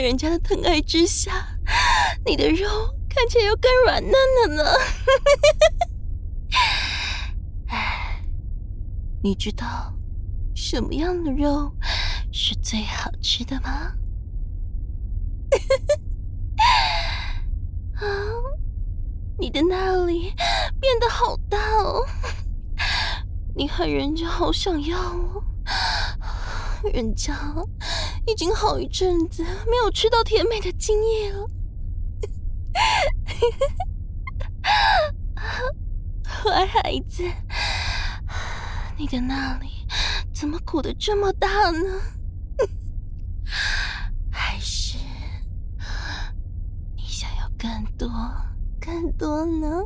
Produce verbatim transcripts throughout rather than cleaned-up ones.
人家的疼爱之下，你的肉看起来又更软嫩了呢。哎，你知道什么样的肉是最好吃的吗？啊，你的那里变得好大哦，你害人家好想要哦。人家已经好一阵子没有吃到甜美的精液了。坏孩子，你的那里怎么鼓得这么大呢？还是你想要更多更多呢？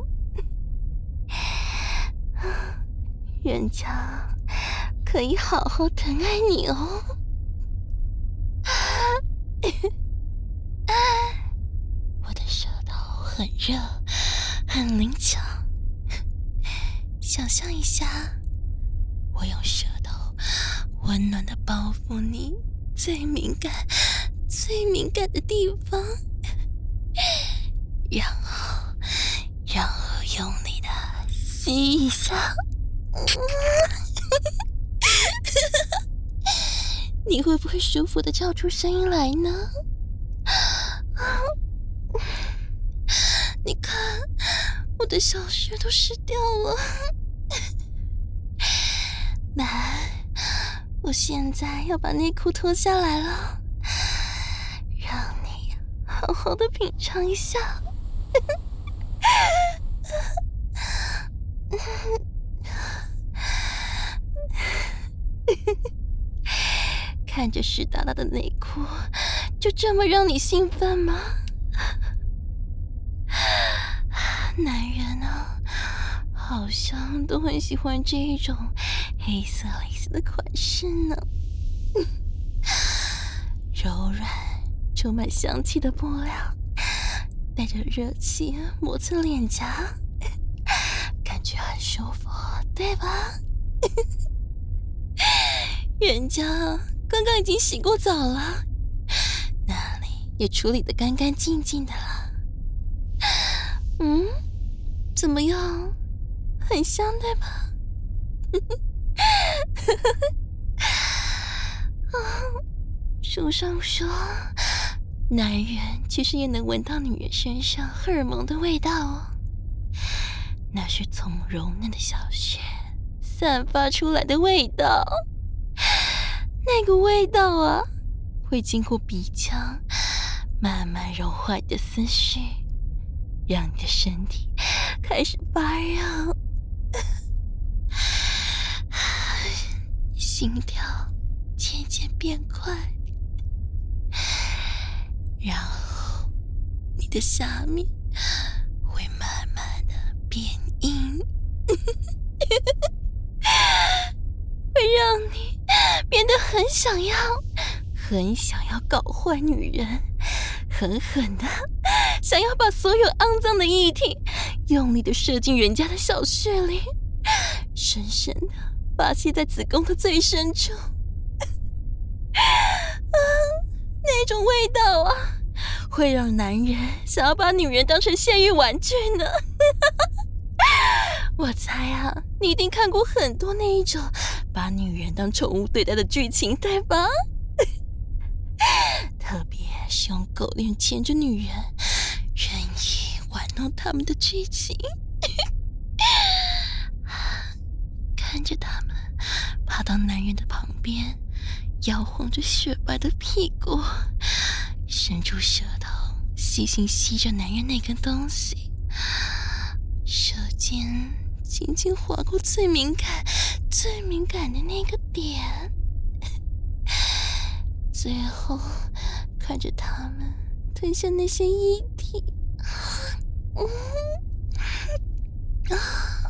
人家可以好好疼爱你哦。我的舌头很热，很灵巧。想象一下，我用舌头温暖的包覆你最敏感、最敏感的地方，然后，然后用力的吸一下。你会不会舒服的叫出声音来呢？你看，我的小穴都湿掉了。来，我现在要把内裤脱下来了，让你好好的品尝一下。看着湿哒哒的内裤，就这么让你兴奋吗？男人啊，好像都很喜欢这一种黑色蕾丝的款式呢。柔软、充满香气的布料，带着热气摩擦脸颊，感觉很舒服，对吧？人家刚刚已经洗过澡了，那里也处理得干干净净的了。嗯，怎么样？很香对吧？书上说，男人其实也能闻到女人身上荷尔蒙的味道哦，那是从柔嫩的小穴散发出来的味道。那个味道啊，会经过鼻腔，慢慢融化你的思绪，让你的身体开始发热，心跳渐渐变快，然后你的下面会慢慢的变硬，会让你变得很想要很想要搞坏女人，狠狠的想要把所有肮脏的液体用力的射进人家的小穴里，深深的发泄在子宫的最深处。啊，那种味道啊，会让男人想要把女人当成泄欲玩具呢。我猜啊，你一定看过很多那一种把女人当宠物对待的剧情，对吧？特别是用狗链牵着女人，任意玩弄他们的剧情。看着他们爬到男人的旁边，摇晃着雪白的屁股，伸出舌头细心吸着男人那根东西，舌尖轻轻划过最敏感、最敏感的那个点，最后看着他们吞下那些液体，嗯啊，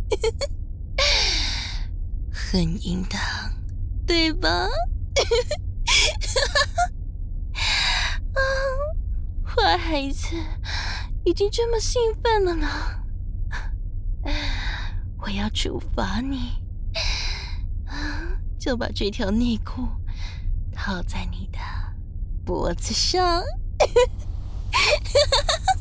很淫荡，对吧？啊，坏孩子，已经这么兴奋了呢。我要处罚你，啊，就把这条内裤套在你的脖子上。